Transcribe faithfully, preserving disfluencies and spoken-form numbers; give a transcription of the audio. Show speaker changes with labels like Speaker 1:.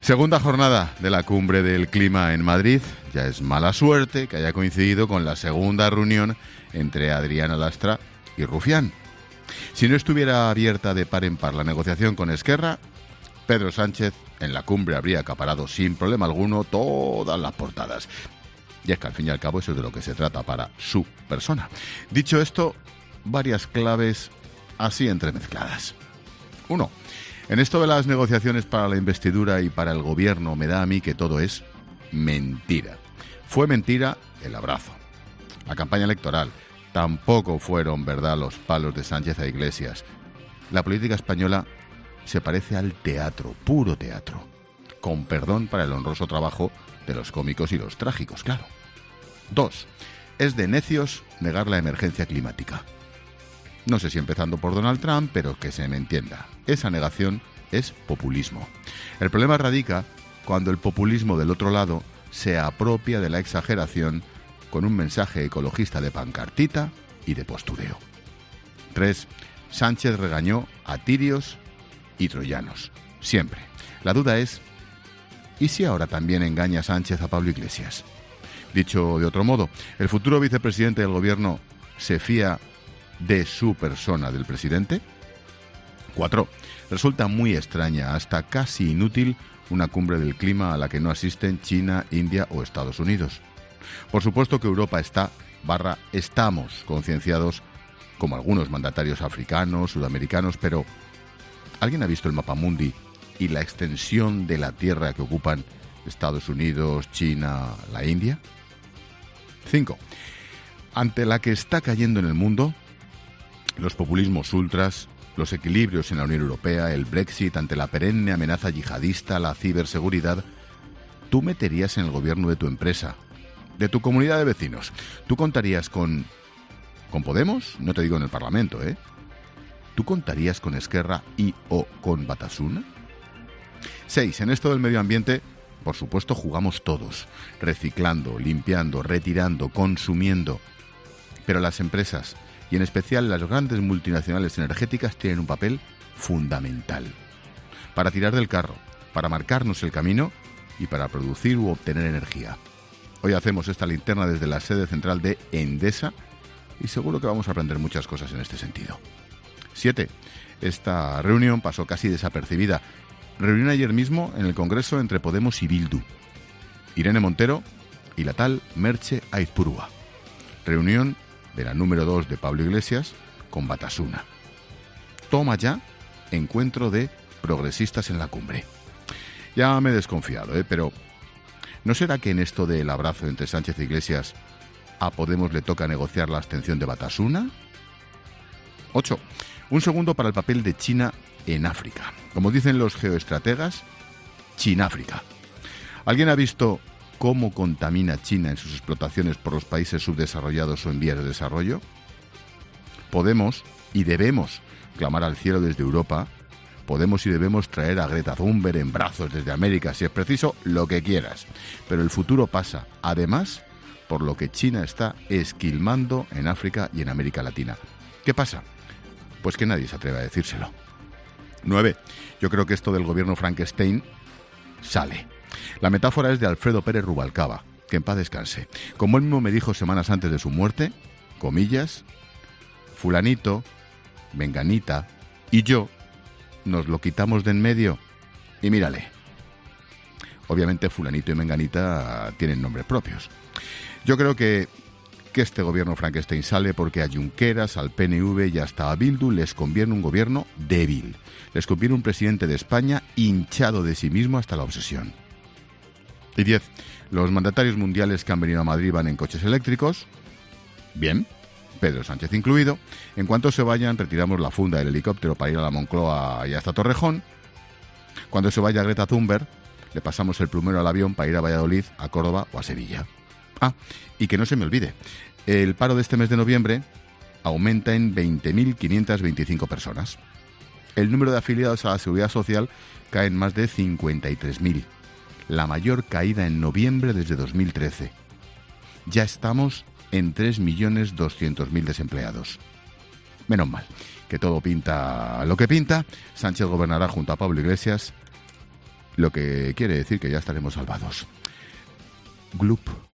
Speaker 1: Segunda jornada de la Cumbre del Clima en Madrid. Ya es mala suerte que haya coincidido con la segunda reunión entre Adriana Lastra y Rufián. Si no estuviera abierta de par en par la negociación con Esquerra, Pedro Sánchez en la cumbre habría acaparado sin problema alguno todas las portadas. Y es que al fin y al cabo eso es de lo que se trata para su persona. Dicho esto, varias claves así entremezcladas. Uno. En esto de las negociaciones para la investidura y para el gobierno me da a mí que todo es mentira. Fue mentira el abrazo. La campaña electoral. Tampoco fueron verdad los palos de Sánchez a Iglesias. La política española se parece al teatro, puro teatro. Con perdón para el honroso trabajo de los cómicos y los trágicos, claro. Dos. Es de necios negar la emergencia climática. No sé si empezando por Donald Trump, pero que se me entienda. Esa negación es populismo. El problema radica cuando el populismo del otro lado se apropia de la exageración con un mensaje ecologista de pancartita y de postureo. Tres. Sánchez regañó a tirios y troyanos. Siempre. La duda es, ¿y si ahora también engaña Sánchez a Pablo Iglesias? Dicho de otro modo, ¿el futuro vicepresidente del gobierno se fía de su persona, del presidente? Cuatro. Resulta muy extraña, hasta casi inútil, una cumbre del clima a la que no asisten China, India o Estados Unidos. Por supuesto que Europa está, barra, estamos concienciados, como algunos mandatarios africanos, sudamericanos, pero ¿alguien ha visto el mapamundi y la extensión de la tierra que ocupan Estados Unidos, China, la India? Cinco. Ante la que está cayendo en el mundo, los populismos ultras, los equilibrios en la Unión Europea, el Brexit, ante la perenne amenaza yihadista, la ciberseguridad, tú meterías en el gobierno de tu empresa, de tu comunidad de vecinos. ¿Tú contarías con... con Podemos? No te digo en el Parlamento, ¿eh? ¿Tú contarías con Esquerra y o con Batasuna? Seis. En esto del medio ambiente, por supuesto, jugamos todos, reciclando, limpiando, retirando, consumiendo. Pero las empresas, y en especial las grandes multinacionales energéticas, tienen un papel fundamental para tirar del carro, para marcarnos el camino y para producir u obtener energía. Hoy hacemos esta linterna desde la sede central de Endesa y seguro que vamos a aprender muchas cosas en este sentido. Siete. Esta reunión pasó casi desapercibida. Reunión ayer mismo en el Congreso entre Podemos y Bildu. Irene Montero y la tal Merche Aizpurúa. Reunión de la número dos de Pablo Iglesias con Batasuna. Toma ya encuentro de progresistas en la cumbre. Ya me he desconfiado, ¿eh? Pero ¿no será que en esto del abrazo entre Sánchez e Iglesias a Podemos le toca negociar la abstención de Batasuna? Ocho. Un segundo para el papel de China en África. Como dicen los geoestrategas, Chináfrica. ¿Alguien ha visto cómo contamina China en sus explotaciones por los países subdesarrollados o en vías de desarrollo? Podemos y debemos clamar al cielo desde Europa. Podemos y debemos traer a Greta Thunberg en brazos desde América, si es preciso, lo que quieras. Pero el futuro pasa, además, por lo que China está esquilmando en África y en América Latina. ¿Qué pasa? Pues que nadie se atreve a decírselo. Nueve. Yo creo que esto del gobierno Frankenstein sale. La metáfora es de Alfredo Pérez Rubalcaba, que en paz descanse. Como él mismo me dijo semanas antes de su muerte, comillas, fulanito, menganita y yo nos lo quitamos de en medio y mírale. Obviamente fulanito y menganita tienen nombres propios. Yo creo que, que este gobierno Frankenstein sale porque a Junqueras, al P N V y hasta a Bildu les conviene un gobierno débil. Les conviene un presidente de España hinchado de sí mismo hasta la obsesión. Y diez. Los mandatarios mundiales que han venido a Madrid van en coches eléctricos. Bien, Pedro Sánchez incluido. En cuanto se vayan, retiramos la funda del helicóptero para ir a la Moncloa y hasta Torrejón. Cuando se vaya Greta Thunberg, le pasamos el plumero al avión para ir a Valladolid, a Córdoba o a Sevilla. Ah, y que no se me olvide, el paro de este mes de noviembre aumenta en veinte mil quinientas veinticinco personas. El número de afiliados a la Seguridad Social cae en más de cincuenta y tres mil. La mayor caída en noviembre desde dos mil trece. Ya estamos en tres millones doscientos mil desempleados. Menos mal, que todo pinta lo que pinta. Sánchez gobernará junto a Pablo Iglesias lo que quiere decir que ya estaremos salvados. Gloop.